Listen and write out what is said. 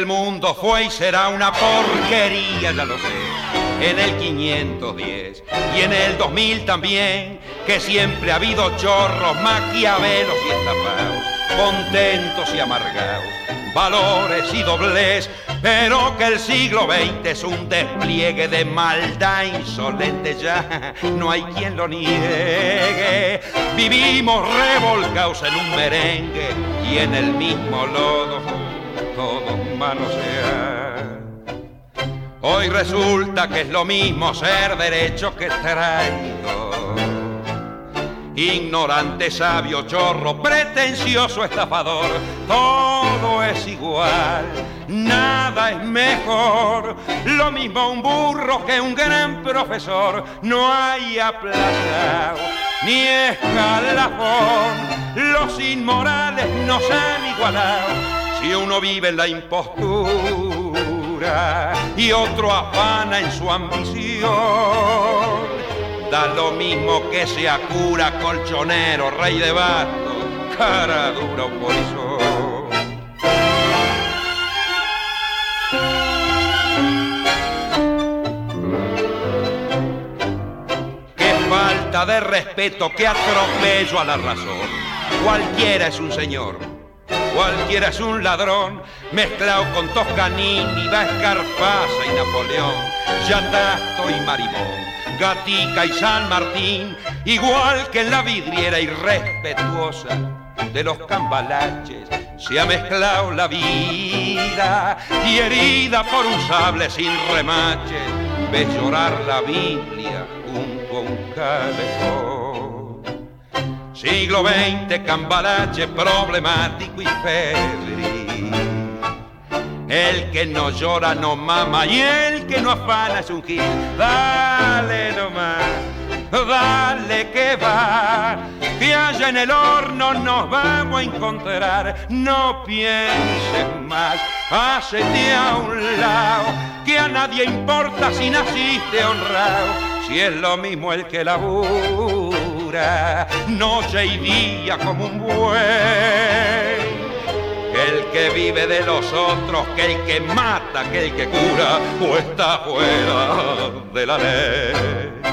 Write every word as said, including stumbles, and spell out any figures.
el mundo fue y será una porquería, ya lo sé. En el quinientos diez y en el dos mil también, que siempre ha habido chorros, maquiavelos y estafados, contentos y amargados, valores y doblez, pero que el siglo veinte es un despliegue de maldad insolente, ya no hay quien lo niegue. Vivimos revolcados en un merengue y en el mismo lodo todos manosean. Hoy resulta que es lo mismo ser derecho que traidor, ignorante, sabio, chorro, pretencioso, estafador. Todo es igual, nada es mejor, lo mismo un burro que un gran profesor. No hay aplazado ni escalafón, los inmorales nos han igualado. Si uno vive en la impostura y otro afana en su ambición, da lo mismo que sea cura, colchonero, rey de bastos, cara dura o polizón. Qué falta de respeto, qué atropello a la razón. Cualquiera es un señor, cualquiera es un ladrón, mezclado con Toscanini, Escarpasa y Napoleón, Yatasto y Marimón, Gatica y San Martín, igual que en la vidriera irrespetuosa de los cambalaches se ha mezclado la vida, y herida por un sable sin remache ves llorar la Biblia junto a un calefón. Siglo veinte, cambalache problemático y febril. El que no llora no mama y el que no afana es un gil. Dale nomás, dale que va, que allá en el horno nos vamos a encontrar. No pienses más, hacete a un lado, que a nadie importa si naciste honrado. Si es lo mismo el que labura noche y día como un buey, que el que vive de los otros, que el que mata, que el que cura, o está fuera de la ley.